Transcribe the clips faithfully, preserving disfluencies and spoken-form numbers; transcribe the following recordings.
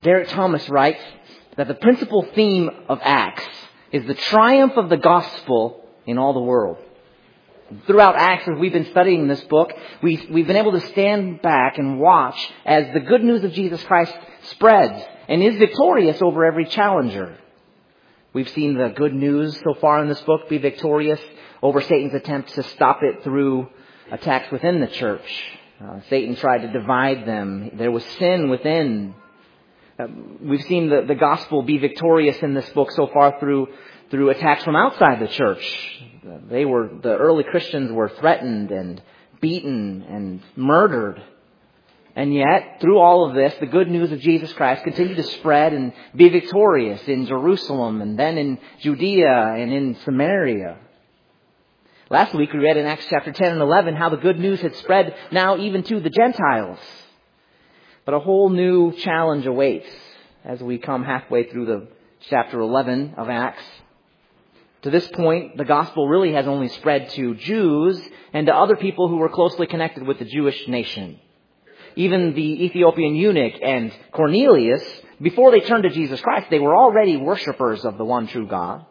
Derek Thomas writes that the principal theme of Acts is the triumph of the gospel in all the world. Throughout Acts, as we've been studying this book, we've, we've been able to stand back and watch as the good news of Jesus Christ spreads and is victorious over every challenger. We've seen the good news so far in this book be victorious over Satan's attempt to stop it through attacks within the church. Uh, Satan tried to divide them. There was sin within. Uh, we've seen the, the gospel be victorious in this book so far through through attacks from outside the church. Uh, they were the early Christians were threatened and beaten and murdered. And yet, through all of this, the good news of Jesus Christ continued to spread and be victorious in Jerusalem and then in Judea and in Samaria. Last week we read in Acts chapter ten and eleven how the good news had spread now even to the Gentiles. But a whole new challenge awaits as we come halfway through the chapter eleven of Acts. To this point, the gospel really has only spread to Jews and to other people who were closely connected with the Jewish nation. Even the Ethiopian eunuch and Cornelius, before they turned to Jesus Christ, they were already worshipers of the one true God.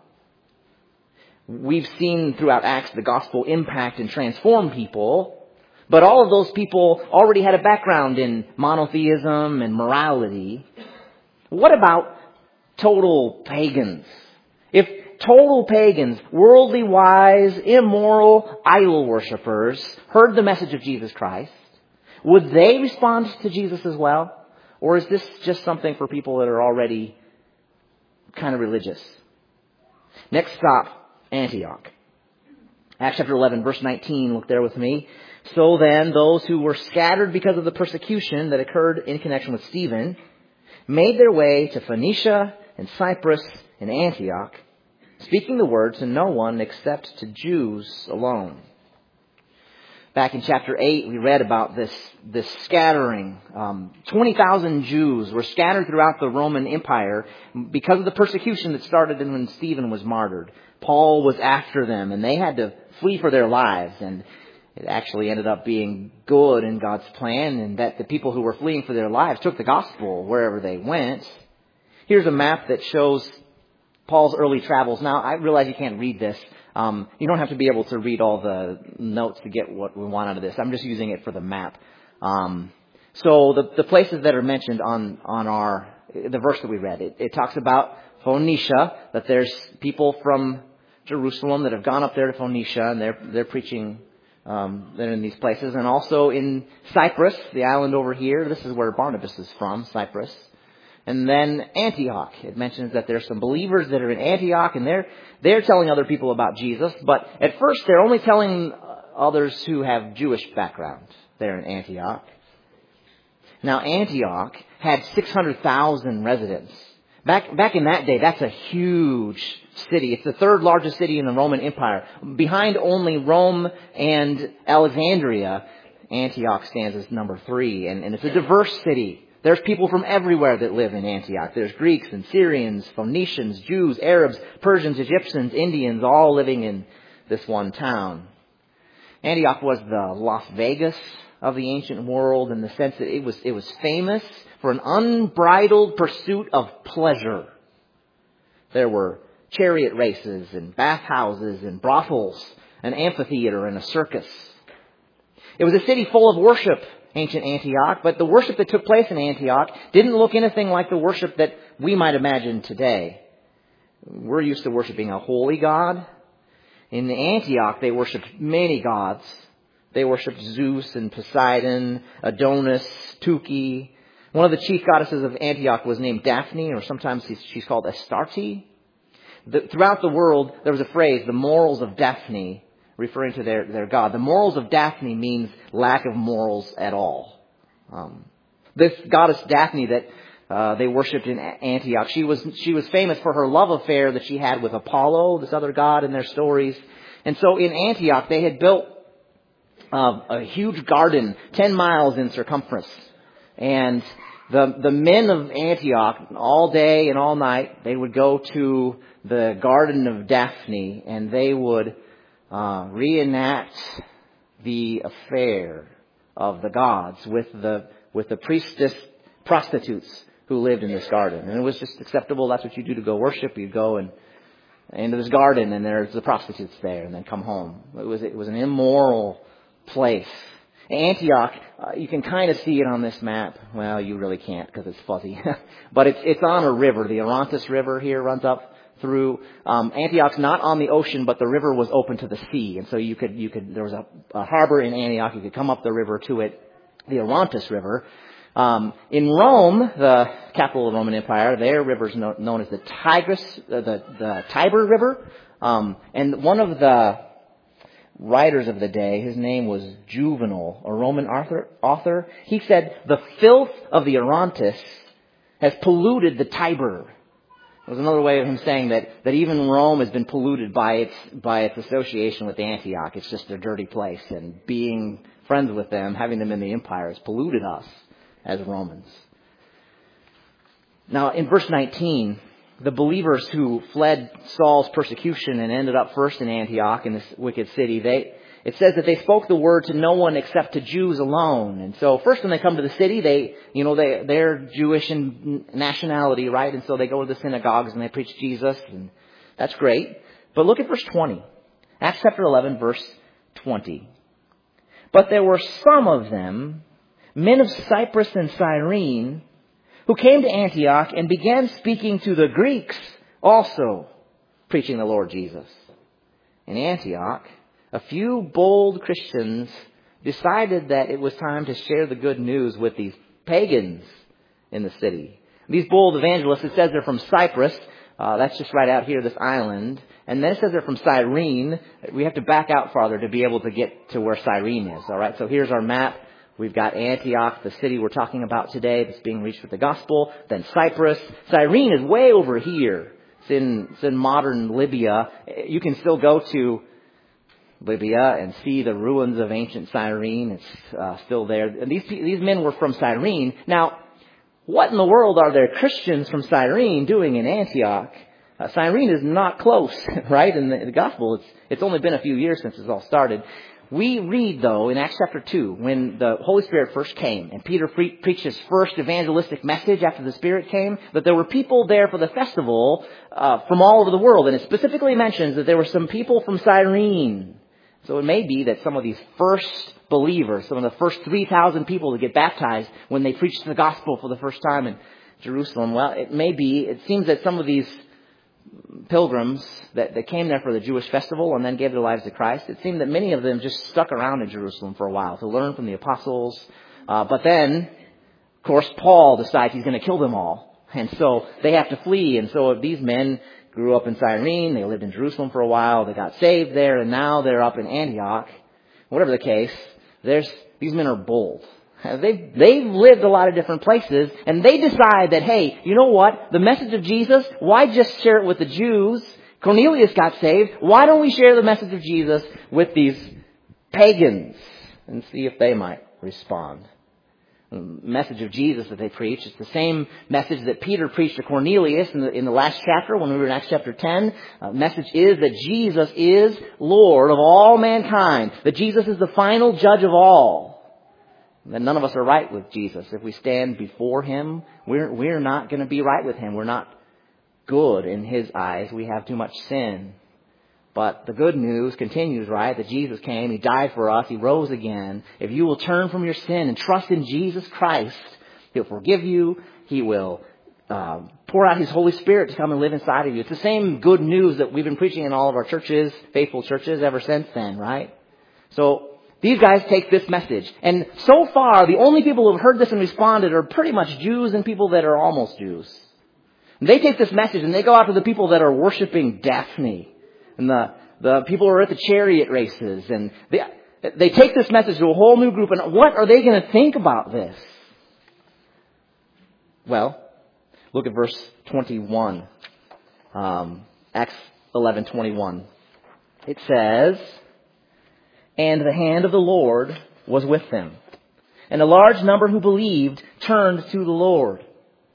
We've seen throughout Acts the gospel impact and transform people, but all of those people already had a background in monotheism and morality. What about total pagans? If total pagans, worldly wise, immoral, idol worshippers heard the message of Jesus Christ, would they respond to Jesus as well? Or is this just something for people that are already kind of religious? Next stop, Antioch. Acts chapter eleven, verse nineteen, look there with me. So then, those who were scattered because of the persecution that occurred in connection with Stephen made their way to Phoenicia and Cyprus and Antioch, speaking the word to no one except to Jews alone. Back in chapter eight, we read about this, this scattering. Um, twenty thousand Jews were scattered throughout the Roman Empire because of the persecution that started when Stephen was martyred. Paul was after them, and they had to flee for their lives. And it actually ended up being good in God's plan, and that the people who were fleeing for their lives took the gospel wherever they went. Here's a map that shows Paul's early travels. Now, I realize you can't read this. Um, you don't have to be able to read all the notes to get what we want out of this. I'm just using it for the map. Um, so the, the places that are mentioned on, on our, the verse that we read, it, it talks about Phoenicia, that there's people from Jerusalem that have gone up there to Phoenicia and they're, they're preaching, um, they're in these places. And also in Cyprus, the island over here, this is where Barnabas is from, Cyprus. And then Antioch. It mentions that there's some believers that are in Antioch, and they're they're telling other people about Jesus. But at first, they're only telling others who have Jewish background there in Antioch. Now, Antioch had six hundred thousand residents. Back back in that day, that's a huge city. It's the third largest city in the Roman Empire. Behind only Rome and Alexandria, Antioch stands as number three. And, and it's a diverse city. There's people from everywhere that live in Antioch. There's Greeks and Syrians, Phoenicians, Jews, Arabs, Persians, Egyptians, Indians, all living in this one town. Antioch was the Las Vegas of the ancient world in the sense that it was, it was famous for an unbridled pursuit of pleasure. There were chariot races and bathhouses and brothels, an amphitheater and a circus. It was a city full of worship, ancient Antioch, but the worship that took place in Antioch didn't look anything like the worship that we might imagine today. We're used to worshiping a holy God. In Antioch, they worshipped many gods. They worshipped Zeus and Poseidon, Adonis, Tuki. One of the chief goddesses of Antioch was named Daphne, or sometimes she's called Astarte. The, throughout the world, there was a phrase, the morals of Daphne, referring to their, their god. The morals of Daphne means lack of morals at all. Um, this goddess Daphne that uh, they worshipped in Antioch, she was she was famous for her love affair that she had with Apollo, this other god in their stories. And so in Antioch, they had built uh, a huge garden, ten miles in circumference. And the the men of Antioch, all day and all night, they would go to the garden of Daphne, and they would Uh, reenact the affair of the gods with the with the priestess prostitutes who lived in this garden. And it was just acceptable. That's what you do to go worship. You go and into this garden, and there's the prostitutes there, and then come home. It was it was an immoral place. Antioch, uh, you can kind of see it on this map. Well, you really can't because it's fuzzy. But it's it's on a river. The Orontes River here runs up through. Um, Antioch's not on the ocean, but the river was open to the sea, and so you could you could there was a, a harbor in Antioch. You could come up the river to it, the Orontes River. Um, in Rome, the capital of the Roman Empire, their river is no, known as the Tigris, uh, the the Tiber River, um, and one of the writers of the day, his name was Juvenal, a Roman author, author. He said, the filth of the Orontes has polluted the Tiber. It was another way of him saying that, that even Rome has been polluted by its, by its association with Antioch. It's just a dirty place, and being friends with them, having them in the empire, has polluted us as Romans. Now, in verse nineteen, the believers who fled Saul's persecution and ended up first in Antioch, in this wicked city, they it says that they spoke the word to no one except to Jews alone. And so first when they come to the city, they, you know, they, they're Jewish in nationality, right? And so they go to the synagogues and they preach Jesus, and that's great. But look at verse twenty. Acts chapter eleven, verse twenty. But there were some of them, men of Cyprus and Cyrene, who came to Antioch and began speaking to the Greeks also, preaching the Lord Jesus. In Antioch, a few bold Christians decided that it was time to share the good news with these pagans in the city. These bold evangelists, it says they're from Cyprus. Uh, that's just right out here, this island. And then it says they're from Cyrene. We have to back out farther to be able to get to where Cyrene is. All right, so here's our map. We've got Antioch, the city we're talking about today, that's being reached with the gospel. Then Cyprus. Cyrene is way over here. It's in, it's in modern Libya. You can still go to Libya and see the ruins of ancient Cyrene. It's uh, still there. And these these men were from Cyrene. Now, what in the world are there Christians from Cyrene doing in Antioch? Uh, Cyrene is not close, right? In the, in the gospel, it's it's only been a few years since it's all started. We read, though, in Acts chapter two, when the Holy Spirit first came and Peter pre- preached his first evangelistic message after the Spirit came, that there were people there for the festival uh, from all over the world. And it specifically mentions that there were some people from Cyrene. So it may be that some of these first believers, some of the first three thousand people to get baptized when they preached the gospel for the first time in Jerusalem, well, it may be, it seems that some of these pilgrims that, that came there for the Jewish festival and then gave their lives to Christ, it seemed that many of them just stuck around in Jerusalem for a while to learn from the apostles. Uh, but then, of course, Paul decides he's going to kill them all. And so they have to flee. And so these men grew up in Cyrene. They lived in Jerusalem for a while. They got saved there. And now they're up in Antioch. Whatever the case, there's these men are bold. They've, they've lived a lot of different places, and they decide that, hey, you know what? The message of Jesus, why just share it with the Jews? Cornelius got saved. Why don't we share the message of Jesus with these pagans and see if they might respond? The message of Jesus that they preach is the same message that Peter preached to Cornelius in the, in the last chapter when we were in Acts chapter ten. The message is that Jesus is Lord of all mankind, that Jesus is the final judge of all. That none of us are right with Jesus. If we stand before Him, we're we're not going to be right with Him. We're not good in His eyes. We have too much sin. But the good news continues, right? That Jesus came, He died for us, He rose again. If you will turn from your sin and trust in Jesus Christ, He'll forgive you. He will uh, pour out His Holy Spirit to come and live inside of you. It's the same good news that we've been preaching in all of our churches, faithful churches, ever since then, right? So these guys take this message. And so far, the only people who have heard this and responded are pretty much Jews and people that are almost Jews. And they take this message and they go out to the people that are worshiping Daphne. And the, the people who are at the chariot races. And they, they take this message to a whole new group. And what are they going to think about this? Well, look at verse twenty-one. Um, Acts eleven twenty-one. It says, and the hand of the Lord was with them. And a large number who believed turned to the Lord.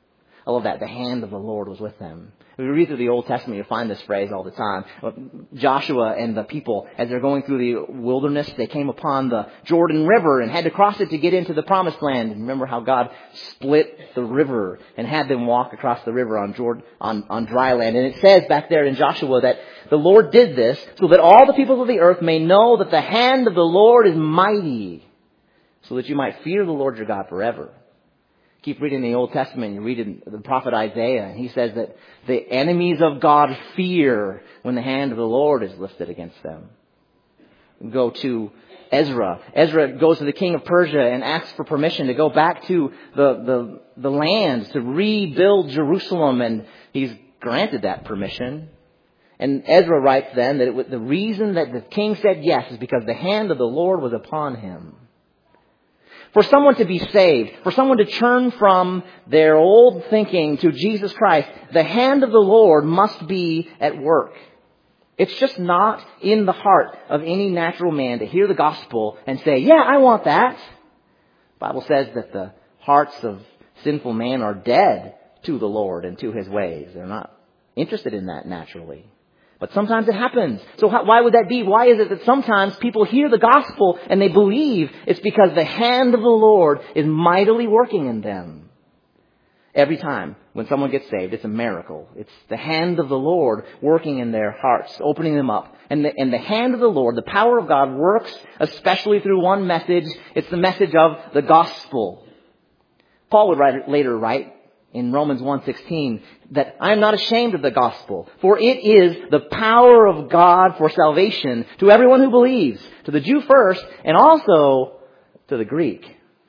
I love that. The hand of the Lord was with them. When we read through the Old Testament, you'll find this phrase all the time. Joshua and the people, as they're going through the wilderness, they came upon the Jordan River and had to cross it to get into the Promised Land. And remember how God split the river and had them walk across the river on, Jordan, on, on dry land. And it says back there in Joshua that the Lord did this so that all the peoples of the earth may know that the hand of the Lord is mighty, so that you might fear the Lord your God forever. Keep reading the Old Testament, you read in the prophet Isaiah, and he says that the enemies of God fear when the hand of the Lord is lifted against them. Go to Ezra. Ezra goes to the king of Persia and asks for permission to go back to the, the, the land to rebuild Jerusalem, and he's granted that permission. And Ezra writes then that it was, the reason that the king said yes is because the hand of the Lord was upon him. For someone to be saved, for someone to turn from their old thinking to Jesus Christ, the hand of the Lord must be at work. It's just not in the heart of any natural man to hear the gospel and say, yeah, I want that. The Bible says that the hearts of sinful man are dead to the Lord and to his ways. They're not interested in that naturally. But sometimes it happens. So how, why would that be? Why is it that sometimes people hear the gospel and they believe? It's because the hand of the Lord is mightily working in them. Every time when someone gets saved, it's a miracle. It's the hand of the Lord working in their hearts, opening them up. And the, and the hand of the Lord, the power of God, works especially through one message. It's the message of the gospel. Paul would write, later write, in Romans one sixteen, that I am not ashamed of the gospel, for it is the power of God for salvation to everyone who believes, to the Jew first, and also to the Greek.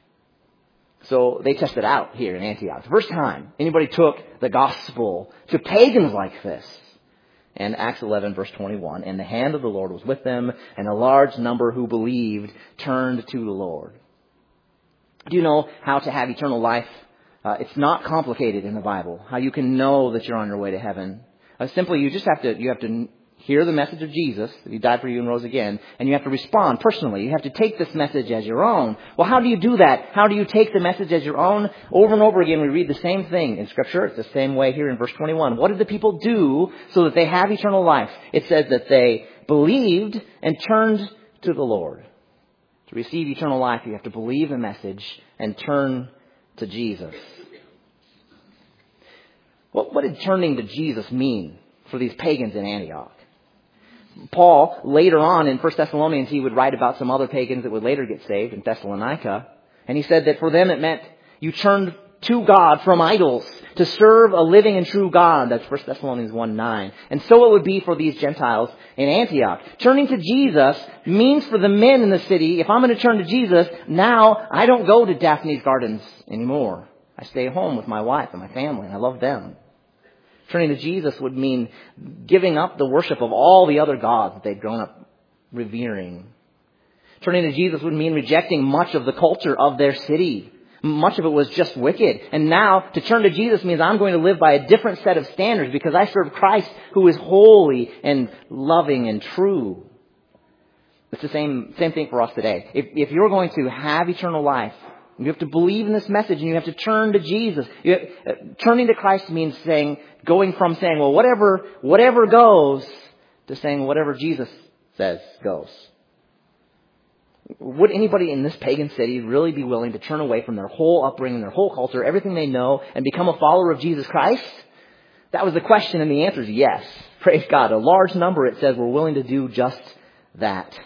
So they tested out here in Antioch. The first time anybody took the gospel to pagans like this. And Acts eleven verse twenty-one, and the hand of the Lord was with them, and a large number who believed turned to the Lord. Do you know how to have eternal life? Uh, it's not complicated in the Bible, how you can know that you're on your way to heaven. Uh, simply, you just have to, you have to hear the message of Jesus, that He died for you and rose again, and you have to respond personally. You have to take this message as your own. Well, how do you do that? How do you take the message as your own? Over and over again, we read the same thing in Scripture. It's the same way here in verse twenty-one. What did the people do so that they have eternal life? It says that they believed and turned to the Lord. To receive eternal life, you have to believe the message and turn to Jesus. What, what did turning to Jesus mean for these pagans in Antioch? Paul, later on in First Thessalonians, he would write about some other pagans that would later get saved in Thessalonica. And he said that for them it meant you turned to God from idols to serve a living and true God. That's First Thessalonians one nine. And so it would be for these Gentiles in Antioch. Turning to Jesus means for the men in the city, if I'm going to turn to Jesus, now I don't go to Daphne's Gardens anymore. I stay home with my wife and my family, and I love them. Turning to Jesus would mean giving up the worship of all the other gods that they'd grown up revering. Turning to Jesus would mean rejecting much of the culture of their city. Much of it was just wicked. And now to turn to Jesus means I'm going to live by a different set of standards because I serve Christ who is holy and loving and true. It's the same, same thing for us today. If, if you're going to have eternal life, you have to believe in this message and you have to turn to Jesus. You have, uh, turning to Christ means saying, going from saying, well, whatever, whatever goes, to saying whatever Jesus says goes. Would anybody in this pagan city really be willing to turn away from their whole upbringing, their whole culture, everything they know, and become a follower of Jesus Christ? That was the question, and the answer is yes. Praise God. A large number, it says, were willing to do just that.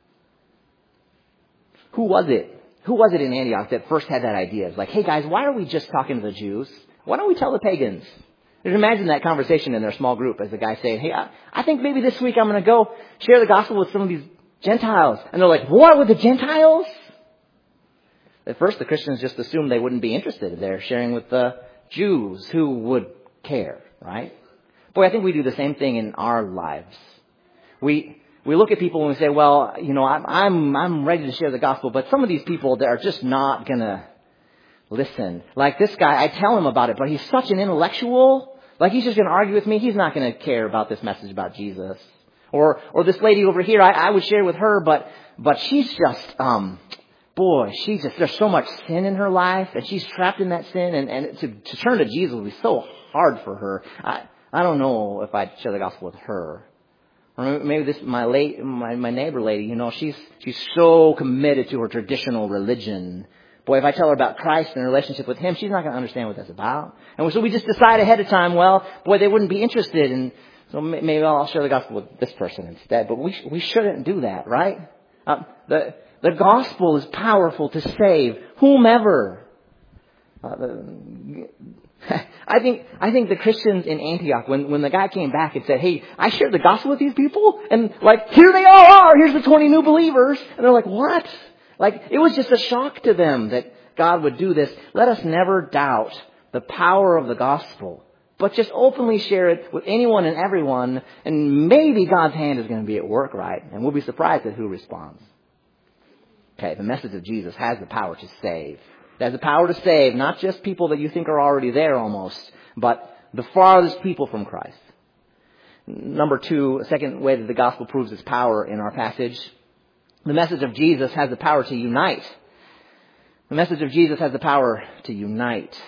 Who was it? Who was it in Antioch that first had that idea? It's like, hey guys, why are we just talking to the Jews? Why don't we tell the pagans? Just imagine that conversation in their small group as the guy saying, hey, I, I think maybe this week I'm going to go share the gospel with some of these Gentiles. And they're like, what, with the Gentiles? At first, the Christians just assumed they wouldn't be interested. They're sharing with the Jews who would care, right? Boy, I think we do the same thing in our lives. We we look at people and we say, well, you know, I'm I'm, I'm ready to share the gospel, but some of these people that are just not going to listen. Like this guy, I tell him about it, but he's such an intellectual. Like he's just going to argue with me. He's not going to care about this message about Jesus. Or or this lady over here, I, I would share with her, but but she's just um boy, she's just, there's so much sin in her life, and she's trapped in that sin, and, and to, to turn to Jesus would be so hard for her. I, I don't know if I'd share the gospel with her. Or maybe this, my late, my, my neighbor lady, you know, she's, she's so committed to her traditional religion. Boy, if I tell her about Christ and her relationship with Him, she's not going to understand what that's about. And so we just decide ahead of time, well, boy, they wouldn't be interested, and so maybe I'll share the gospel with this person instead. But we, we shouldn't do that, right? Uh, the, The gospel is powerful to save whomever. Uh, the, I think I think the Christians in Antioch, when, when the guy came back and said, hey, I shared the gospel with these people, and like, here they all are, here's the twenty new believers. And they're like, what? Like, it was just a shock to them that God would do this. Let us never doubt the power of the gospel, but just openly share it with anyone and everyone, and maybe God's hand is going to be at work, right? And we'll be surprised at who responds. Okay, the message of Jesus has the power to save. It has the power to save not just people that you think are already there almost, but the farthest people from Christ. Number two, a second way that the gospel proves its power in our passage, the message of Jesus has the power to unite. The message of Jesus has the power to unite.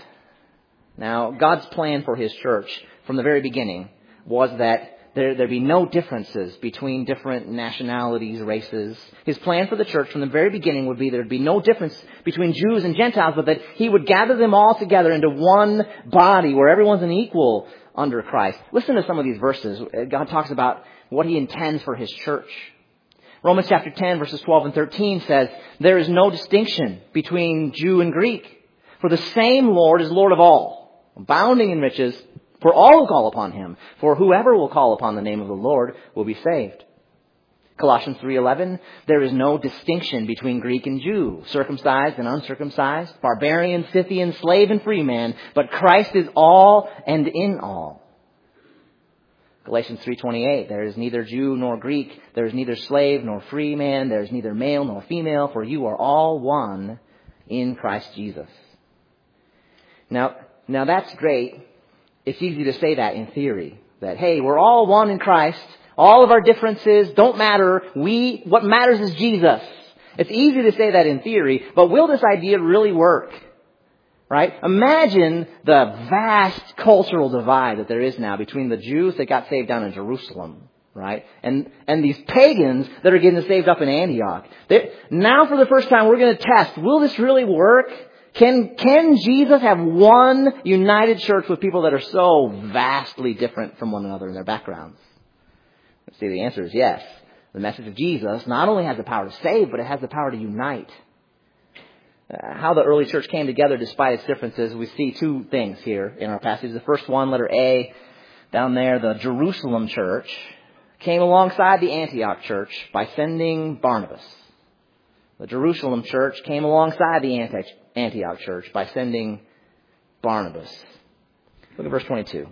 Now, God's plan for His church from the very beginning was that There, there'd be no differences between different nationalities, races. His plan for the church from the very beginning would be there'd be no difference between Jews and Gentiles, but that He would gather them all together into one body where everyone's an equal under Christ. Listen to some of these verses. God talks about what He intends for His church. Romans chapter ten, verses twelve and thirteen says, there is no distinction between Jew and Greek, for the same Lord is Lord of all, abounding in riches, for all will call upon Him. For whoever will call upon the name of the Lord will be saved. Colossians three eleven, there is no distinction between Greek and Jew, circumcised and uncircumcised, barbarian, Scythian, slave and free man, but Christ is all and in all. Galatians three twenty-eight, there is neither Jew nor Greek, there is neither slave nor free man, there is neither male nor female, for you are all one in Christ Jesus. Now, now that's great. It's easy to say that in theory, that, hey, we're all one in Christ. All of our differences don't matter. We, what matters is Jesus. It's easy to say that in theory, but will this idea really work? Right? Imagine the vast cultural divide that there is now between the Jews that got saved down in Jerusalem, right? And, and these pagans that are getting saved up in Antioch. They're, now for the first time, we're going to test, will this really work? Can, can Jesus have one united church with people that are so vastly different from one another in their backgrounds? Let's see, the answer is yes. The message of Jesus not only has the power to save, but it has the power to unite. Uh, how the early church came together despite its differences, we see two things here in our passage. The first one, letter A, down there, the Jerusalem church came alongside the Antioch church by sending Barnabas. The Jerusalem church came alongside the Antioch church by sending Barnabas. Look at verse twenty-two.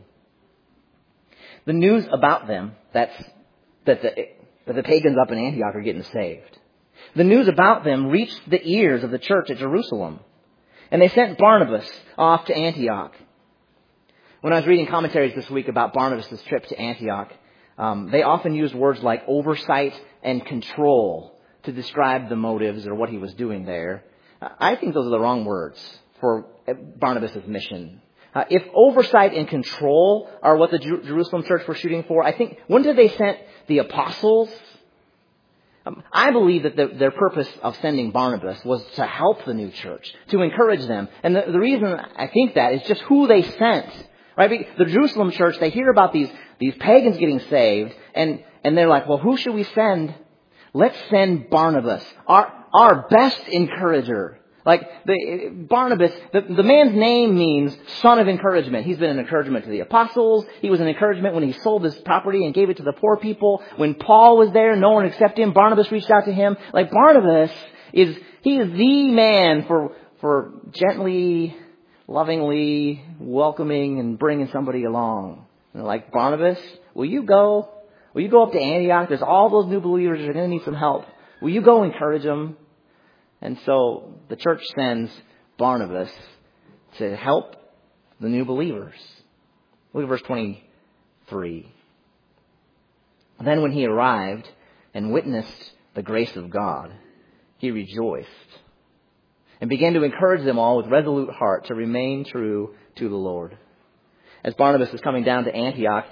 The news about them, that's, that, the, that the pagans up in Antioch are getting saved. The news about them reached the ears of the church at Jerusalem. And they sent Barnabas off to Antioch. When I was reading commentaries this week about Barnabas' trip to Antioch, um, they often used words like oversight and control to describe the motives or what he was doing there. I think those are the wrong words for Barnabas' mission. Uh, if oversight and control are what the Jer- Jerusalem church were shooting for, I think, when did they send the apostles? Um, I believe that the, their purpose of sending Barnabas was to help the new church, to encourage them. And the, the reason I think that is just who they sent. Right? The Jerusalem church, they hear about these, these pagans getting saved, and, and they're like, well, who should we send? Let's send Barnabas, our, our best encourager. Like, the, Barnabas, the, the man's name means son of encouragement. He's been an encouragement to the apostles. He was an encouragement when he sold his property and gave it to the poor people. When Paul was there, no one accepted him. Barnabas reached out to him. Like, Barnabas is, he is the man for, for gently, lovingly welcoming and bringing somebody along. And they're like, Barnabas, will you go? Will you go up to Antioch? There's all those new believers that are going to need some help. Will you go encourage them? And so the church sends Barnabas to help the new believers. Look at verse twenty-three. Then when he arrived and witnessed the grace of God, he rejoiced and began to encourage them all with resolute heart to remain true to the Lord. As Barnabas is coming down to Antioch,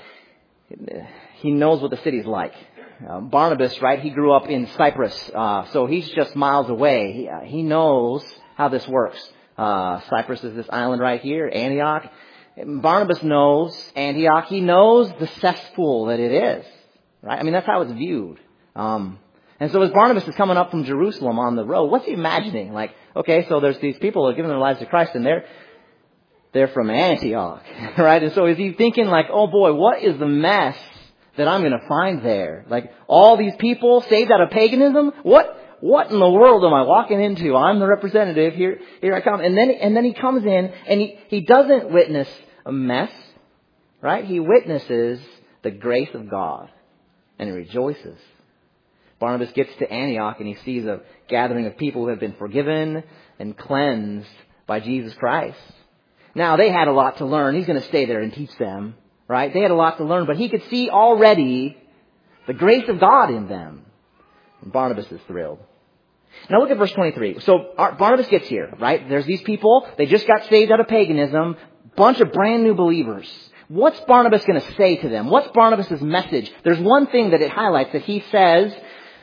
he knows what the city's like. Uh, Barnabas, right, he grew up in Cyprus, uh, so he's just miles away. He, uh, he knows how this works. Uh, Cyprus is this island right here, Antioch. Barnabas knows Antioch. He knows the cesspool that it is, right? I mean, that's how it's viewed. Um, and so as Barnabas is coming up from Jerusalem on the road, what's he imagining? Like, okay, so there's these people who are giving their lives to Christ, and they're they're from Antioch, right? And so is he thinking like, oh boy, what is the mess that I'm going to find there? Like, all these people saved out of paganism? What what in the world am I walking into? I'm the representative. Here here I come. And then and then he comes in, and he, he doesn't witness a mess, right? He witnesses the grace of God, and he rejoices. Barnabas gets to Antioch, and he sees a gathering of people who have been forgiven and cleansed by Jesus Christ. Now, they had a lot to learn. He's going to stay there and teach them, right? They had a lot to learn, but he could see already the grace of God in them. And Barnabas is thrilled. Now look at verse twenty-three. So Barnabas gets here, right? There's these people. They just got saved out of paganism. Bunch of brand new believers. What's Barnabas going to say to them? What's Barnabas' message? There's one thing that it highlights that he says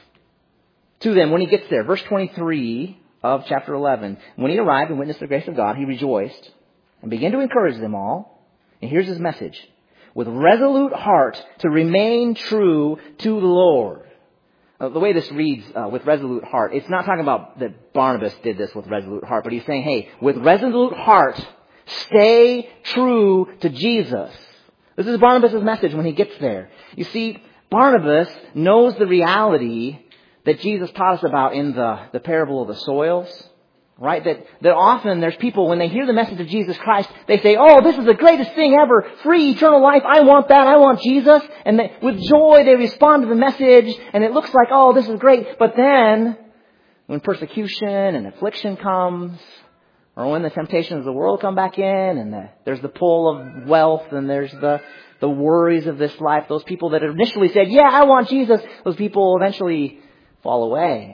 to them when he gets there. Verse twenty-three of chapter eleven. When he arrived and witnessed the grace of God, he rejoiced and began to encourage them all. And here's his message. With resolute heart to remain true to the Lord. Uh, the way this reads, uh, with resolute heart, it's not talking about that Barnabas did this with resolute heart, but he's saying, hey, with resolute heart, stay true to Jesus. This is Barnabas' message when he gets there. You see, Barnabas knows the reality that Jesus taught us about in the, the parable of the soils. Right? That, that often there's people, when they hear the message of Jesus Christ, they say, oh, this is the greatest thing ever. Free eternal life. I want that. I want Jesus. And they, with joy, they respond to the message. And it looks like, oh, this is great. But then, when persecution and affliction comes, or when the temptations of the world come back in, and the, there's the pull of wealth, and there's the, the worries of this life, those people that initially said, yeah, I want Jesus, those people eventually fall away.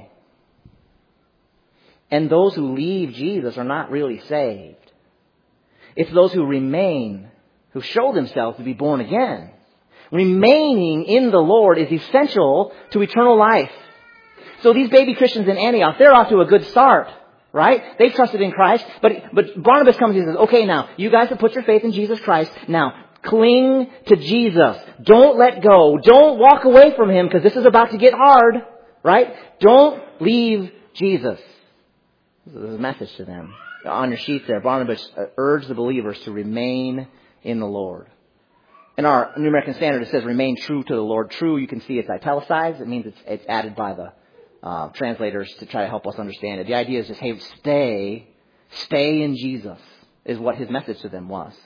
And those who leave Jesus are not really saved. It's those who remain, who show themselves to be born again. Remaining in the Lord is essential to eternal life. So these baby Christians in Antioch, they're off to a good start, right? They trusted in Christ, but but Barnabas comes and says, okay, now, you guys have put your faith in Jesus Christ. Now, cling to Jesus. Don't let go. Don't walk away from Him, because this is about to get hard, right? Don't leave Jesus. This is a message to them. On your sheet there, Barnabas urged the believers to remain in the Lord. In our New American Standard, it says remain true to the Lord. True, you can see it's italicized. It means it's, it's added by the uh, translators to try to help us understand it. The idea is just, hey, stay, stay in Jesus, is what his message to them was.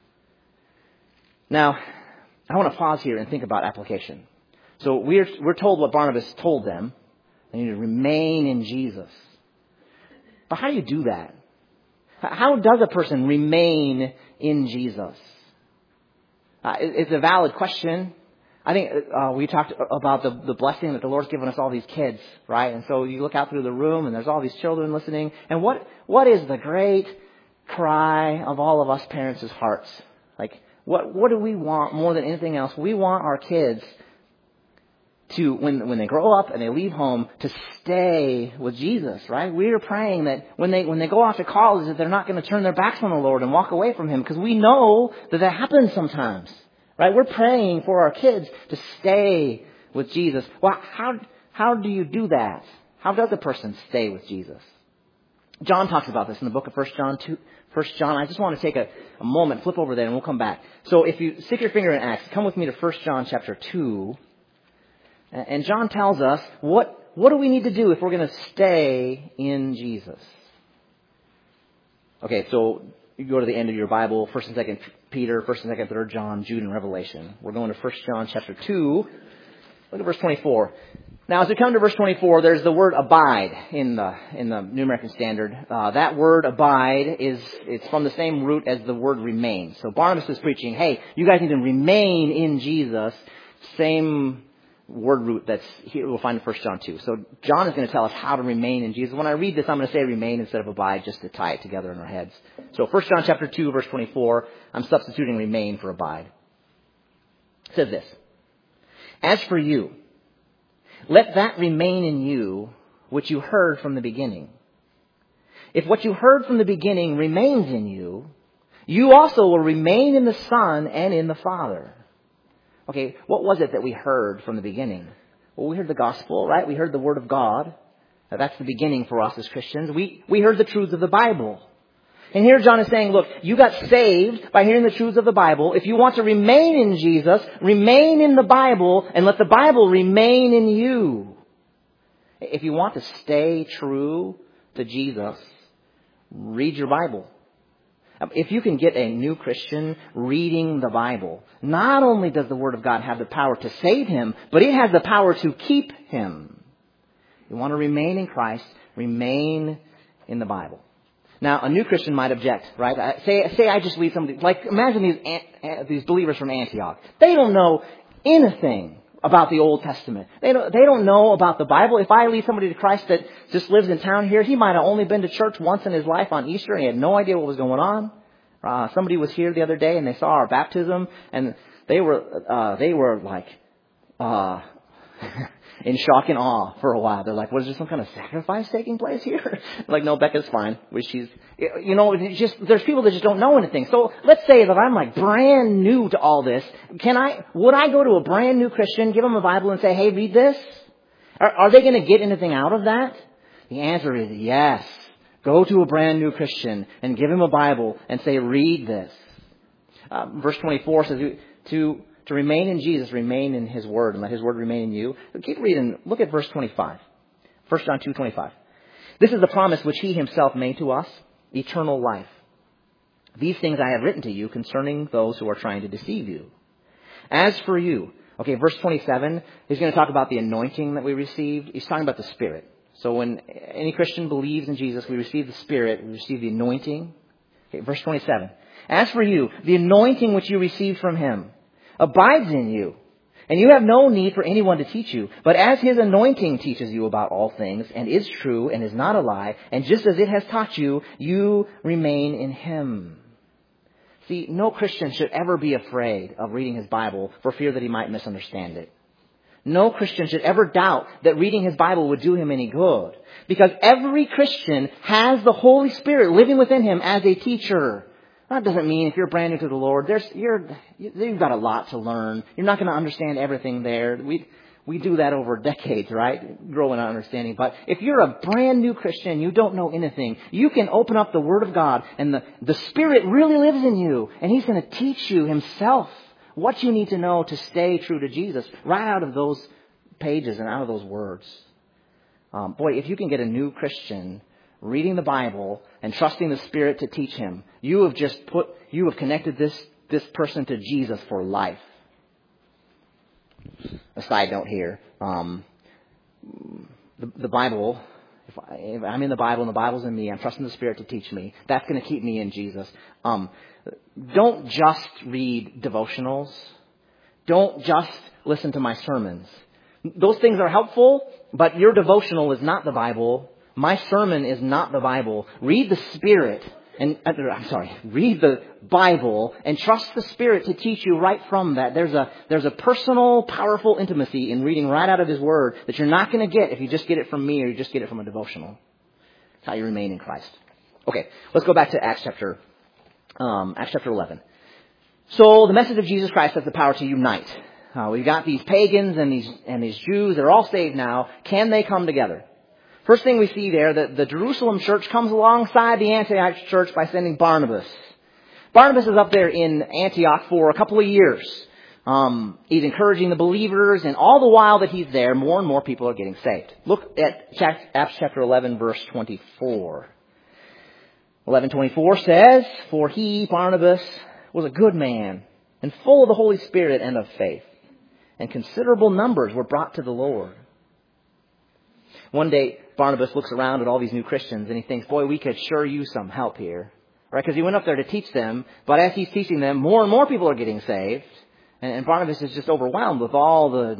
Now, I want to pause here and think about application. So we're, we're told what Barnabas told them. They need to remain in Jesus. But how do you do that? How does a person remain in Jesus? Uh, it's a valid question. I think uh, we talked about the, the blessing that the Lord's given us all these kids, right? And so you look out through the room and there's all these children listening. And what what is the great cry of all of us parents' hearts? Like, what what do we want more than anything else? We want our kids to, when when they grow up and they leave home, to stay with Jesus, right? We're praying that when they when they go off to college, that they're not going to turn their backs on the Lord and walk away from Him, because we know that that happens sometimes, right? We're praying for our kids to stay with Jesus. Well, how how do you do that? How does a person stay with Jesus? John talks about this in the book of First John two. First John. I just want to take a, a moment, flip over there, and we'll come back. So if you stick your finger in Acts, come with me to First John chapter two. And John tells us, what, what do we need to do if we're going to stay in Jesus? Okay, so you go to the end of your Bible, First and Second Peter, First and Second, Third John, Jude, and Revelation. We're going to First John chapter two. Look at verse twenty-four. Now, as we come to verse twenty-four, there's the word abide in the in the New American Standard. Uh, that word abide is it's from the same root as the word remain. So Barnabas is preaching, hey, you guys need to remain in Jesus. Same word root that's here we'll find in First John two. So John is going to tell us how to remain in Jesus. When I read this, I'm going to say remain instead of abide just to tie it together in our heads. So First John chapter two, verse twenty-four, I'm substituting remain for abide. It says this, as for you, let that remain in you which you heard from the beginning. If what you heard from the beginning remains in you, you also will remain in the Son and in the Father. Okay, what was it that we heard from the beginning? Well, we heard the gospel, right? We heard the Word of God. Now, that's the beginning for us as Christians. We, we heard the truths of the Bible. And here John is saying, look, you got saved by hearing the truths of the Bible. If you want to remain in Jesus, remain in the Bible and let the Bible remain in you. If you want to stay true to Jesus, read your Bible. If you can get a new Christian reading the Bible, not only does the Word of God have the power to save him, but it has the power to keep him. You want to remain in Christ, remain in the Bible. Now, a new Christian might object, right? Say, say I just lead somebody, like imagine these, these believers from Antioch. They don't know anything about the Old Testament. They don't, they don't know about the Bible. If I lead somebody to Christ that just lives in town here, he might have only been to church once in his life on Easter and he had no idea what was going on. Uh, somebody was here the other day and they saw our baptism and they were, uh, they were like, uh, in shock and awe for a while. They're like, "What is there some kind of sacrifice taking place here?" Like, no, Becca's fine. Which she's, you know, it's just there's people that just don't know anything. So let's say that I'm like brand new to all this. Can I? Would I go to a brand new Christian, give them a Bible, and say, "Hey, read this"? Are, are they going to get anything out of that? The answer is yes. Go to a brand new Christian and give him a Bible and say, "Read this." Uh, verse twenty-four says to. To remain in Jesus, remain in His Word, and let His Word remain in you. Keep reading. Look at verse twenty-five. First John two twenty-five. This is the promise which He Himself made to us, eternal life. These things I have written to you concerning those who are trying to deceive you. As for you, okay, verse twenty-seven, he's going to talk about the anointing that we received. He's talking about the Spirit. So when any Christian believes in Jesus, we receive the Spirit, we receive the anointing. Okay, verse twenty-seven. As for you, the anointing which you received from Him abides in you, and you have no need for anyone to teach you. But as His anointing teaches you about all things, and is true, and is not a lie, and just as it has taught you, you remain in Him. See, no Christian should ever be afraid of reading his Bible for fear that he might misunderstand it. No Christian should ever doubt that reading his Bible would do him any good. Because every Christian has the Holy Spirit living within him as a teacher. That doesn't mean if you're brand new to the Lord, there's you're you've got a lot to learn. You're not going to understand everything there. We we do that over decades, right? Grow in our understanding. But if you're a brand new Christian, you don't know anything, you can open up the Word of God, and the, the Spirit really lives in you, and He's going to teach you Himself what you need to know to stay true to Jesus right out of those pages and out of those words. Um, boy, if you can get a new Christian reading the Bible and trusting the Spirit to teach him, you have just put, you have connected this, this person to Jesus for life. A side note here. Um, the, the Bible, if, I, if I'm in the Bible and the Bible's in me, I'm trusting the Spirit to teach me. That's going to keep me in Jesus. Um, don't just read devotionals. Don't just listen to my sermons. Those things are helpful, but your devotional is not the Bible. My sermon is not the Bible. Read the Spirit, and uh, I'm sorry, read the Bible and trust the Spirit to teach you right from that. There's a there's a personal, powerful intimacy in reading right out of His Word that you're not going to get if you just get it from me or you just get it from a devotional. That's how you remain in Christ. Okay, let's go back to Acts chapter um, Acts chapter eleven. So the message of Jesus Christ has the power to unite. Uh, we've got these pagans and these and these Jews. They're all saved now. Can they come together? First thing we see there, that the Jerusalem church comes alongside the Antioch church by sending Barnabas. Barnabas is up there in Antioch for a couple of years. Um, he's encouraging the believers, and all the while that he's there, more and more people are getting saved. Look at Acts chapter eleven, verse twenty-four. eleven twenty-four says, "For he, Barnabas, was a good man, and full of the Holy Spirit and of faith, and considerable numbers were brought to the Lord." One day, Barnabas looks around at all these new Christians and he thinks, boy, we could sure use some help here. Right? Because he went up there to teach them, but as he's teaching them, more and more people are getting saved. And Barnabas is just overwhelmed with all the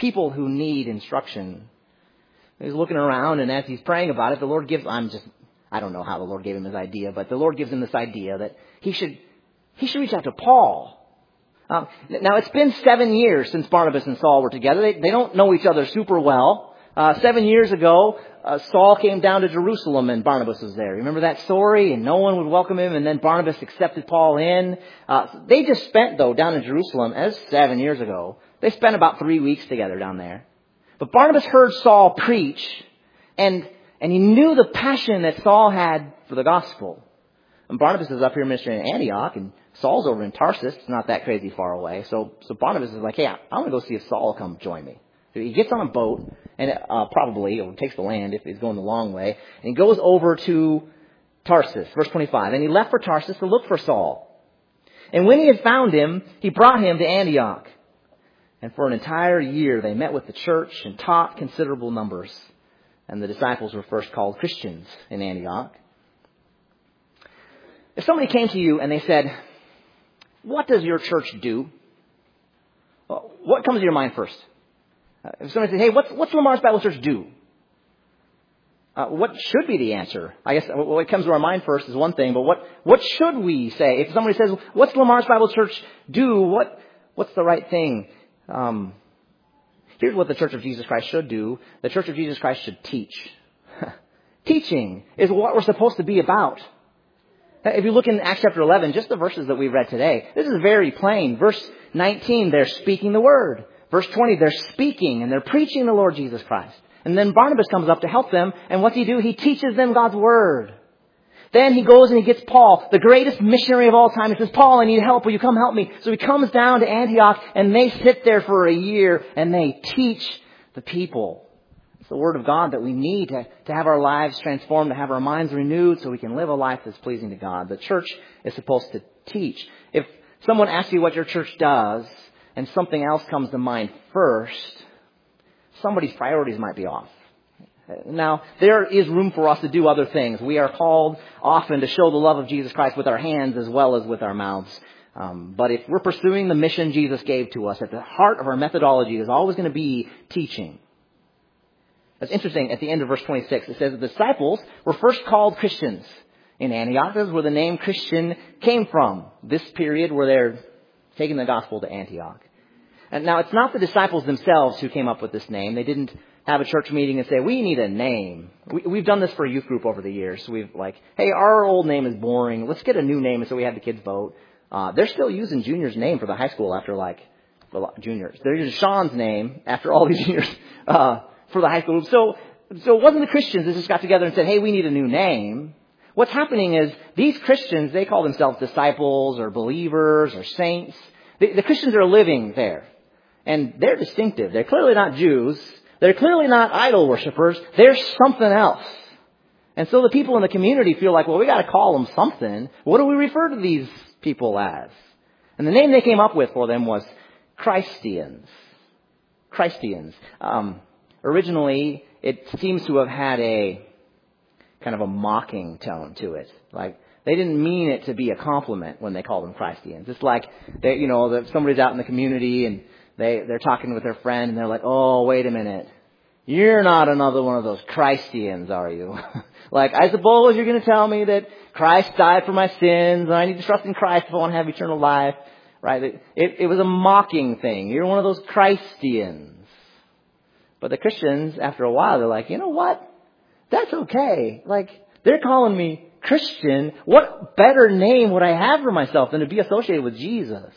people who need instruction. He's looking around, and as he's praying about it, the Lord gives, I'm just, I don't know how the Lord gave him this idea, but the Lord gives him this idea that he should, he should reach out to Paul. Um, now, it's been seven years since Barnabas and Saul were together. They, they don't know each other super well. Uh, seven years ago, uh, Saul came down to Jerusalem and Barnabas was there. Remember that story? And no one would welcome him, and then Barnabas accepted Paul in. Uh, they just spent, though, down in Jerusalem, as seven years ago, they spent about three weeks together down there. But Barnabas heard Saul preach, and and he knew the passion that Saul had for the gospel. And Barnabas is up here ministering in Antioch, and Saul's over in Tarsus. It's not that crazy far away. So so Barnabas is like, hey, I want to go see if Saul will come join me. So he gets on a boat, and uh, probably, or takes the land if he's going the long way, and he goes over to Tarsus, verse twenty-five. And he left for Tarsus to look for Saul. And when he had found him, he brought him to Antioch. And for an entire year, they met with the church and taught considerable numbers. And the disciples were first called Christians in Antioch. If somebody came to you and they said, what does your church do? Well, what comes to your mind first? Uh, if somebody says, hey, what's, what's Lamar's Bible Church do? Uh, what should be the answer? I guess what comes to our mind first is one thing, but what, what should we say? If somebody says, what's Lamar's Bible Church do? What, what's the right thing? Um, here's what the Church of Jesus Christ should do. The Church of Jesus Christ should teach. Teaching is what we're supposed to be about. If you look in Acts chapter eleven, just the verses that we read today, this is very plain. Verse nineteen, they're speaking the word. Verse twenty, they're speaking and they're preaching the Lord Jesus Christ. And then Barnabas comes up to help them. And what's he do? He teaches them God's word. Then he goes and he gets Paul, the greatest missionary of all time. He says, Paul, I need help. Will you come help me? So he comes down to Antioch, and they sit there for a year, and they teach the people. It's the word of God that we need to, to have our lives transformed, to have our minds renewed so we can live a life that's pleasing to God. The church is supposed to teach. If someone asks you what your church does, and something else comes to mind first, somebody's priorities might be off. Now, there is room for us to do other things. We are called often to show the love of Jesus Christ with our hands as well as with our mouths. Um, but if we're pursuing the mission Jesus gave to us, at the heart of our methodology is always going to be teaching. That's interesting. At the end of verse twenty-six, it says the disciples were first called Christians in Antioch. This is where the name Christian came from. This period where they're taking the gospel to Antioch. And now, it's not the disciples themselves who came up with this name. They didn't have a church meeting and say, we need a name. We, we've done this for a youth group over the years. We've like, hey, our old name is boring. Let's get a new name. And so we had the kids vote. Uh, they're still using Junior's name for the high school after like, the juniors. They're using Sean's name after all these years, uh, for the high school. So, so it wasn't the Christians that just got together and said, hey, we need a new name. What's happening is these Christians, they call themselves disciples or believers or saints. The, the Christians are living there. And they're distinctive. They're clearly not Jews. They're clearly not idol worshipers. They're something else. And so the people in the community feel like, well, we got to call them something. What do we refer to these people as? And the name they came up with for them was Christians. Christians. Um, originally, it seems to have had a kind of a mocking tone to it. Like, they didn't mean it to be a compliment when they called them Christians. It's like, they, you know, that somebody's out in the community and They, they're talking with their friend and they're like, oh, wait a minute. You're not another one of those Christians, are you? Like, I suppose you're going to tell me that Christ died for my sins and I need to trust in Christ if I want to have eternal life. Right? It, it, it was a mocking thing. You're one of those Christians. But the Christians, after a while, they're like, you know what? That's okay. Like, they're calling me Christian. What better name would I have for myself than to be associated with Jesus?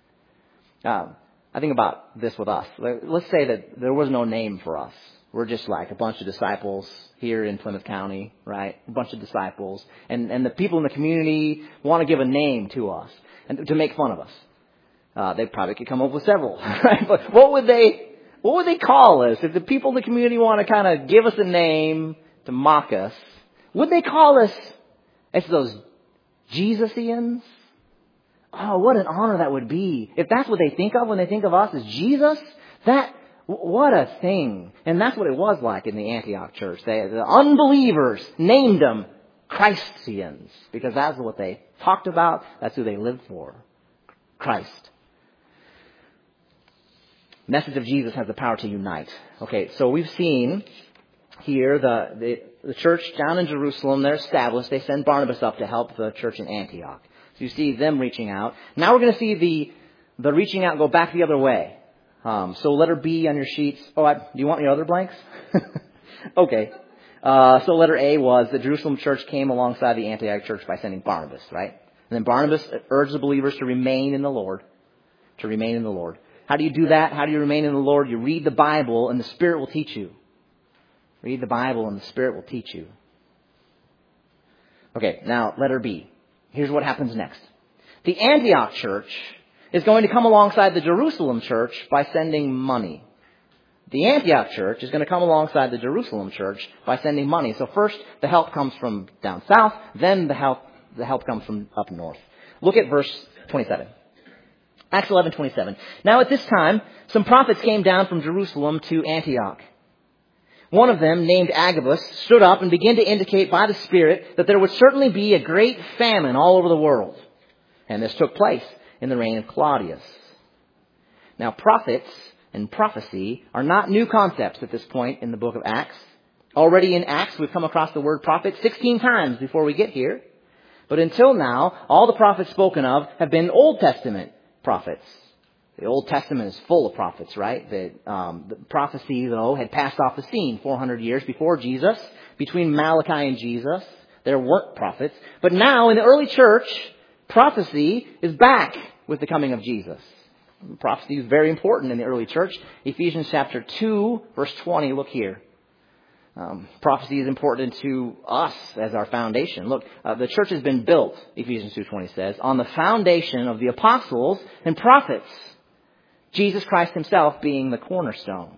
Um, I think about this with us. Let's say that there was no name for us. We're just like a bunch of disciples here in Plymouth County, right? A bunch of disciples. And, and the people in the community want to give a name to us and to make fun of us. Uh, they probably could come up with several, right? But what would they, what would they call us? If the people in the community want to kind of give us a name to mock us, would they call us as those Jesusians? Oh, what an honor that would be. If that's what they think of when they think of us as Jesus, that, what a thing. And that's what it was like in the Antioch church. They, the unbelievers named them Christians because that's what they talked about. That's who they lived for. Christ. message of Jesus has the power to unite. Okay, so we've seen here the, the, the church down in Jerusalem, they're established. They send Barnabas up to help the church in Antioch. So you see them reaching out. Now we're going to see the, the reaching out go back the other way. Um, so letter B on your sheets. Oh, I, do you want your other blanks? Okay. Uh, so letter A was the Jerusalem church came alongside the Antioch church by sending Barnabas, right? And then Barnabas urged the believers to remain in the Lord. To remain in the Lord. How do you do that? How do you remain in the Lord? You read the Bible and the Spirit will teach you. Read the Bible and the Spirit will teach you. Okay, now letter B. Here's what happens next. The Antioch church is going to come alongside the Jerusalem church by sending money. The Antioch church is going to come alongside the Jerusalem church by sending money. So first, the help comes from down south. Then the help, the help comes from up north. Look at verse twenty-seven. Acts eleven twenty-seven. Now at this time, some prophets came down from Jerusalem to Antioch. One of them, named Agabus, stood up and began to indicate by the Spirit that there would certainly be a great famine all over the world. And this took place in the reign of Claudius. Now prophets and prophecy are not new concepts at this point in the book of Acts. Already in Acts, we've come across the word prophet sixteen times before we get here. But until now, all the prophets spoken of have been Old Testament prophets. The Old Testament is full of prophets, right? The, um, the prophecy, though, had passed off the scene four hundred years before Jesus. Between Malachi and Jesus, there weren't prophets. But now, in the early church, prophecy is back with the coming of Jesus. Prophecy is very important in the early church. Ephesians chapter two, verse twenty, look here. Um, prophecy is important to us as our foundation. Look, uh, the church has been built, Ephesians two twenty says, on the foundation of the apostles and prophets, Jesus Christ himself being the cornerstone.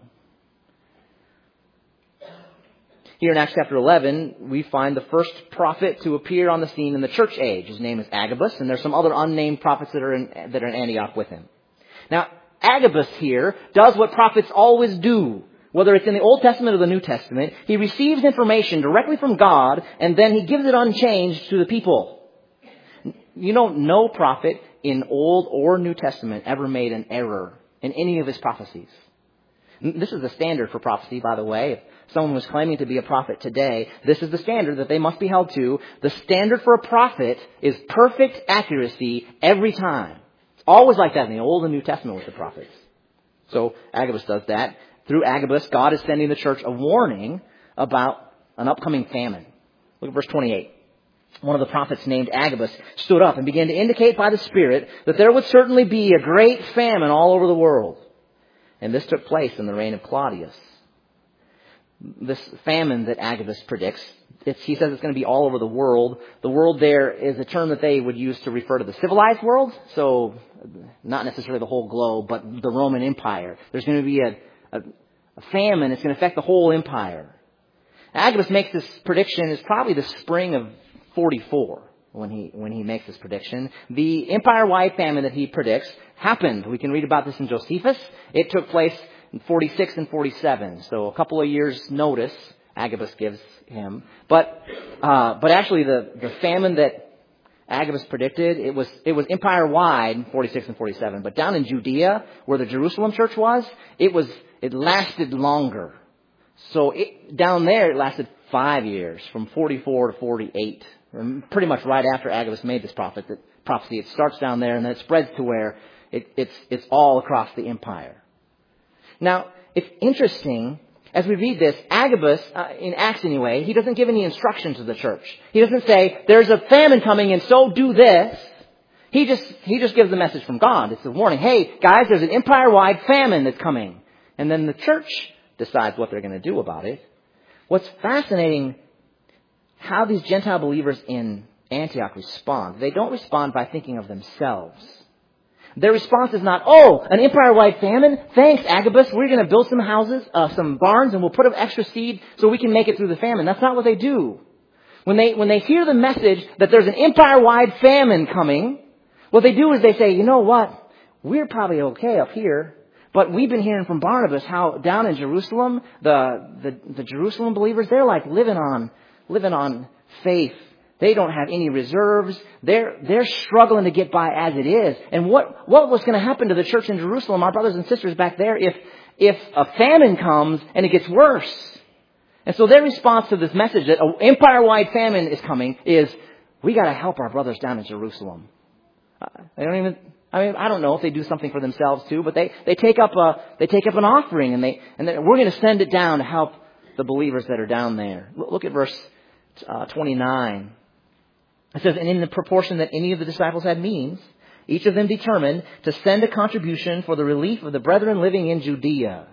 Here in Acts chapter eleven, we find the first prophet to appear on the scene in the church age. His name is Agabus, and there's some other unnamed prophets that are in, that are in Antioch with him. Now, Agabus here does what prophets always do. Whether it's in the Old Testament or the New Testament, he receives information directly from God, and then he gives it unchanged to the people. You know, no prophet in Old or New Testament ever made an error in any of his prophecies. This is the standard for prophecy, by the way. If someone was claiming to be a prophet today, this is the standard that they must be held to. The standard for a prophet is perfect accuracy every time. It's always like that in the Old and New Testament with the prophets. So Agabus does that. Through Agabus, God is sending the church a warning about an upcoming famine. Look at verse twenty-eight. One of the prophets named Agabus stood up and began to indicate by the Spirit that there would certainly be a great famine all over the world. And this took place in the reign of Claudius. This famine that Agabus predicts, it's, he says it's going to be all over the world. The world there is a term that they would use to refer to the civilized world. So not necessarily the whole globe, but the Roman Empire. There's going to be a A, a famine. It's going to affect the whole empire. Agabus makes this prediction. It's probably the spring of forty-four when he when he makes this prediction. The empire-wide famine that he predicts happened. We can read about this in Josephus. It took place in forty-six and forty-seven. So a couple of years' notice Agabus gives him. But uh, but actually the, the famine that Agabus predicted, it was it was empire-wide, forty-six and forty-seven. But down in Judea, where the Jerusalem church was, it was it lasted longer. So it, down there, it lasted five years, from forty-four to forty-eight. Pretty much right after Agabus made this prophet, that prophecy. It starts down there, and then it spreads to where it, it's it's all across the empire. Now, it's interesting. As we read this, Agabus, uh, in Acts anyway, he doesn't give any instruction to the church. He doesn't say, there's a famine coming and so do this. He just, he just gives the message from God. It's a warning. Hey, guys, there's an empire-wide famine that's coming. And then the church decides what they're going to do about it. What's fascinating, how these Gentile believers in Antioch respond. They don't respond by thinking of themselves. Their response is not, oh, an empire-wide famine? Thanks, Agabus. We're going to build some houses, uh, some barns, and we'll put up extra seed so we can make it through the famine. That's not what they do. When they, when they hear the message that there's an empire-wide famine coming, what they do is they say, you know what? We're probably okay up here, but we've been hearing from Barnabas how down in Jerusalem, the, the, the Jerusalem believers, they're like living on, living on faith. They don't have any reserves. They're, they're struggling to get by as it is. And what, what was going to happen to the church in Jerusalem, our brothers and sisters back there, if, if a famine comes and it gets worse? And so their response to this message that an empire-wide famine is coming is, we got to help our brothers down in Jerusalem. Uh, they don't even, I mean, I don't know if they do something for themselves too, but they, they take up a, they take up an offering and they, and then we're going to send it down to help the believers that are down there. Look at verse uh, twenty-nine. It says, and in the proportion that any of the disciples had means, each of them determined to send a contribution for the relief of the brethren living in Judea.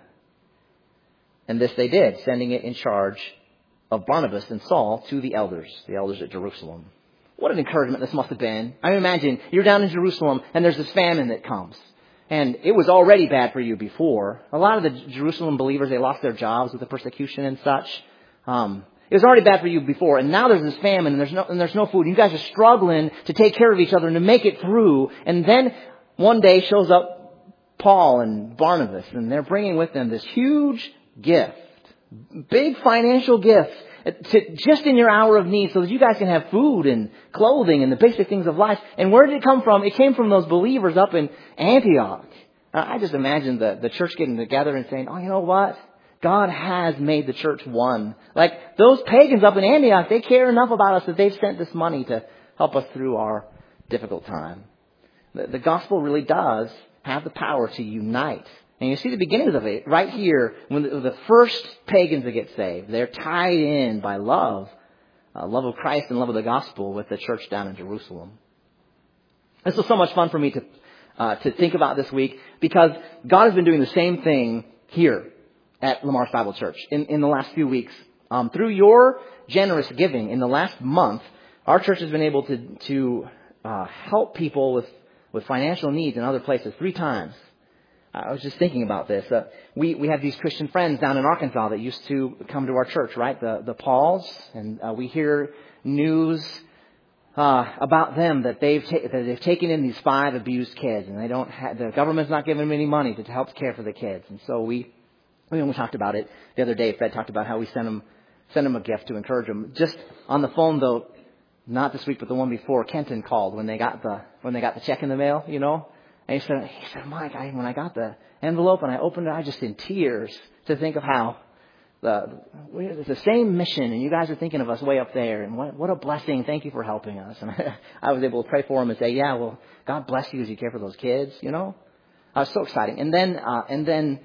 And this they did, sending it in charge of Barnabas and Saul to the elders, the elders at Jerusalem. What an encouragement this must have been. I mean, imagine you're down in Jerusalem and there's this famine that comes. And it was already bad for you before. A lot of the Jerusalem believers, they lost their jobs with the persecution and such. Um, it was already bad for you before. And now there's this famine and there's no, and there's no food. You guys are struggling to take care of each other and to make it through. And then one day shows up Paul and Barnabas and they're bringing with them this huge gift. Big financial gift. To, just in your hour of need so that you guys can have food and clothing and the basic things of life. And where did it come from? It came from those believers up in Antioch. Uh, I just imagine the, the church getting together and saying, oh, you know what? God has made the church one. Like those pagans up in Antioch, they care enough about us that they've sent this money to help us through our difficult time. The, the gospel really does have the power to unite. And you see the beginnings of it right here when the, the first pagans that get saved, they're tied in by love, uh, love of Christ and love of the gospel with the church down in Jerusalem. This was so much fun for me to uh, to think about this week because God has been doing the same thing here at Lamar's Bible Church in, in the last few weeks. Um, through your generous giving in the last month, our church has been able to to uh, help people with, with financial needs in other places three times. I was just thinking about this. Uh, we, we have these Christian friends down in Arkansas that used to come to our church, right? The the Pauls. And uh, we hear news uh, about them that they've, ta- that they've taken in these five abused kids. And they don't have, the government's not giving them any money to, to help care for the kids. And so we, we, we talked about it the other day. Fred talked about how we sent them, sent them a gift to encourage them. Just on the phone, though, not this week, but the one before, Kenton called when they got the when they got the check in the mail, you know. And he said, he said, Mike, I, when I got the envelope and I opened it, I was just in tears to think of how the it's the same mission, and you guys are thinking of us way up there, and what what a blessing! Thank you for helping us. And I, I was able to pray for him and say, yeah, well, God bless you as you care for those kids. You know, uh, so exciting. And then uh, and then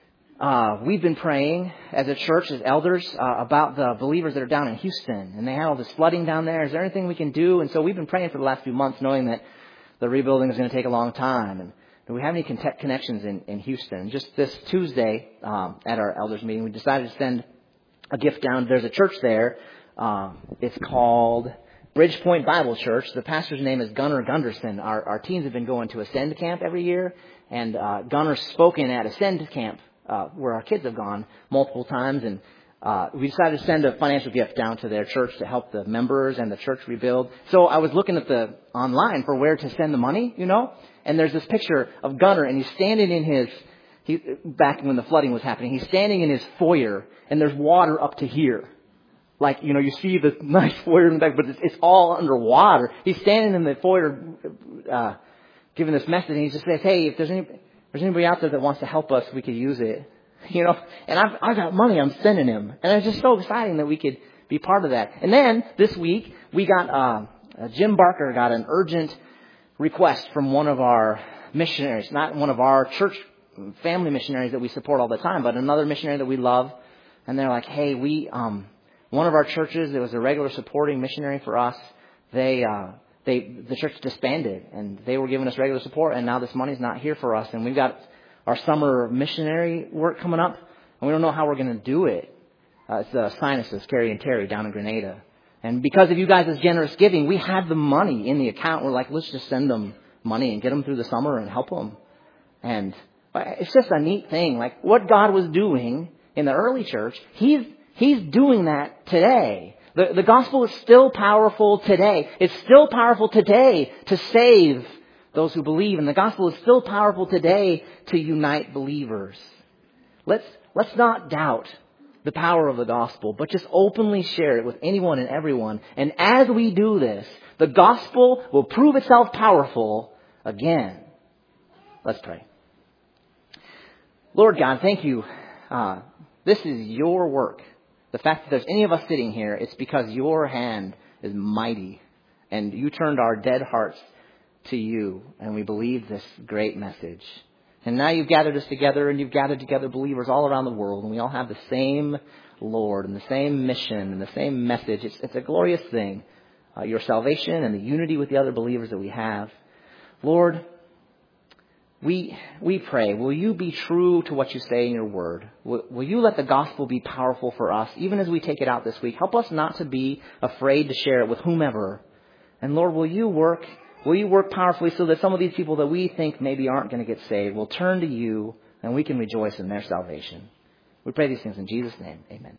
uh, we've been praying as a church, as elders, uh, about the believers that are down in Houston, and they had all this flooding down there. Is there anything we can do? And so we've been praying for the last few months, knowing that the rebuilding is going to take a long time. And do we have any con- connections in, in Houston? Just this Tuesday um, at our elders meeting, we decided to send a gift down. There's a church there. Um, it's called Bridgepoint Bible Church. The pastor's name is Gunnar Gunderson. Our, our teens have been going to Ascend Camp every year. And uh, Gunnar's spoken at Ascend Camp uh, where our kids have gone multiple times. And Uh, we decided to send a financial gift down to their church to help the members and the church rebuild. So I was looking at the online for where to send the money, you know, and there's this picture of Gunnar, and he's standing in his, he, back when the flooding was happening, he's standing in his foyer, and there's water up to here. Like, you know, you see the nice foyer in the back, but it's, it's all underwater. He's standing in the foyer, uh, giving this message, and he just says, hey, if there's any, if there's anybody out there that wants to help us, we could use it. You know, and I've, I've got money I'm sending him. And it's just so exciting that we could be part of that. And then this week, we got, uh, uh, Jim Barker got an urgent request from one of our missionaries, not one of our church family missionaries that we support all the time, but another missionary that we love. And they're like, hey, we, um, one of our churches that was a regular supporting missionary for us, they, uh, they, the church disbanded, and they were giving us regular support, and now this money's not here for us. And we've got our summer missionary work coming up, and we don't know how we're going to do it. Uh, it's uh, Sinuses, Carrie and Terry down in Grenada. And because of you guys' generous giving, we had the money in the account. We're like, let's just send them money and get them through the summer and help them. And it's just a neat thing. Like what God was doing in the early church, He's He's doing that today. The, the gospel is still powerful today. It's still powerful today to save those who believe, and the gospel is still powerful today to unite believers. Let's let's not doubt the power of the gospel, but just openly share it with anyone and everyone. And as we do this, the gospel will prove itself powerful again. Let's pray. Lord God, thank you. Uh, this is your work. The fact that there's any of us sitting here, it's because your hand is mighty. And you turned our dead hearts to you. And we believe this great message. And now you've gathered us together, and you've gathered together believers all around the world. And we all have the same Lord and the same mission and the same message. It's, it's a glorious thing. Uh, your salvation and the unity with the other believers that we have. Lord, We we pray, will you be true to what you say in your word? Will, will you let the gospel be powerful for us, even as we take it out this week? Help us not to be afraid to share it with whomever. And Lord, will you work, will you work powerfully so that some of these people that we think maybe aren't going to get saved will turn to you and we can rejoice in their salvation. We pray these things in Jesus' name. Amen.